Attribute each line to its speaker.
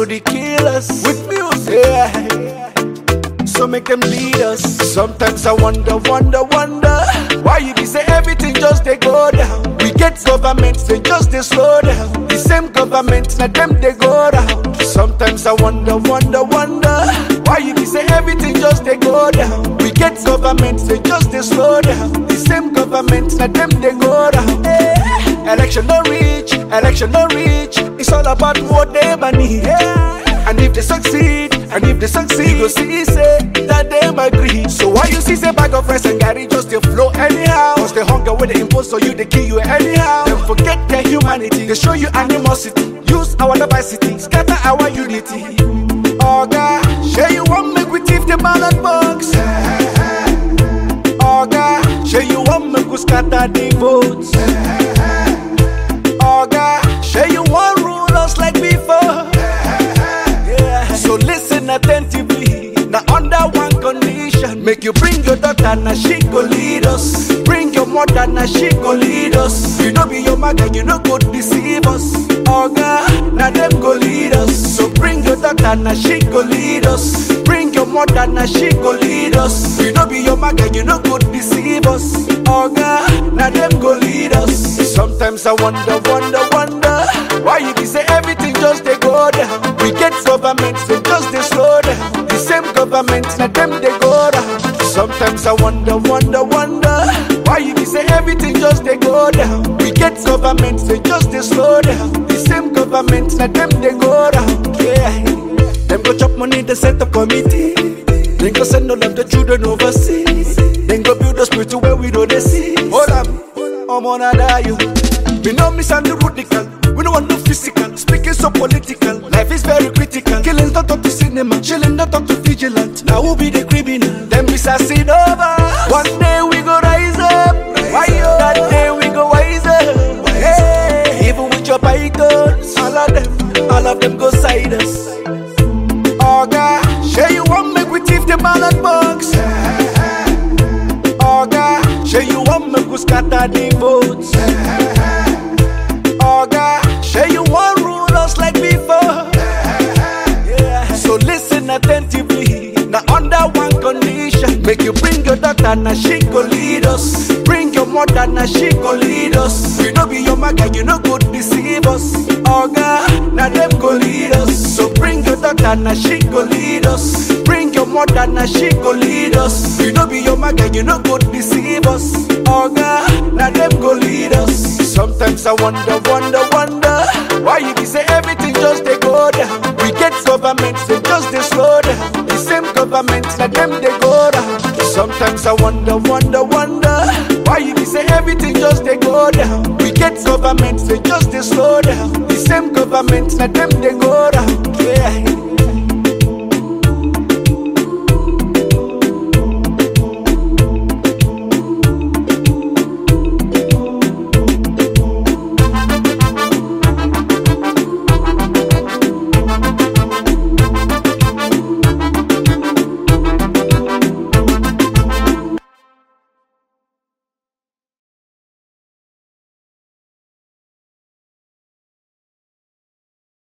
Speaker 1: will they kill us with music? Yeah. So make them lead us. Sometimes I wonder why you be say everything just they go down. We get governments, they just they slow down. The same government, now them they go down. Sometimes I wonder why you be say everything just they go down. We get governments, they just they slow down. The same government, now them they go down. Election no reach. It's all about what they money. And if they succeed, you go see say that them agree. So why you see say bag of rice and Gary just they flow anyhow? Cause the hunger when they impose so you they kill you anyhow. Don't forget their humanity, they show you animosity. Use our diversity, scatter our unity. Oh God, share you want make we thief the ballot box. Oh God, share you want make we scatter the votes. Oh God, share you want rule us like before. So listen attentively, now under one condition. Make you bring your daughter, now she go lead us. Bring your mother, now she go lead us. You know be your mother, you know go deceive us. Oh God, now them go lead us. So bring your daughter, now she go lead us. Bring your mother, now she go lead us. You know be your mother, you know go deceive us. Oh God, now them go lead us. Sometimes I wonder why you be say everything just they go down. We get governments, they just they slow down. The same government, now them they go down. Sometimes I wonder why you be say everything just they go down. We get governments, they just they slow down. The same government, now them they go down. Yeah, them go chop money, they set up committee. Then go send all of the children overseas. Then go build a spirit where we know they see. Hold up, I'm on a die. We know miss and the radical. We don't want no physical. Speaking so political. Life is very critical. Killing don't talk to cinema. Chilling don't talk to vigilant. Now who be the criminal? Them be sassing over. One day we go rise up. Why yo? That day we go wise up. Hey, even with your pythons, all of them go side us. Oh God, share you want make we thief the ballot box. Oh God, share you want make we scatter the votes. Oh God, share you want rule us like before. So listen attentively, now under one condition. Make you bring your daughter, now she go lead us. Bring your mother, now she go lead us. You know be your mother, you know go deceive us. Oh God, now them go lead us. So bring your daughter, now she go lead us. Bring your mother, now she go lead us. You know be your mother, you know go deceive us. Oh God, now them go lead us. Sometimes I wonder why you be say everything just they go down. We get governments, they just they slow down. The same government, now them they go down. Sometimes I wonder why you be say everything just they go down. We get governments, they just they slow down. The same government, now them they go down. Yeah.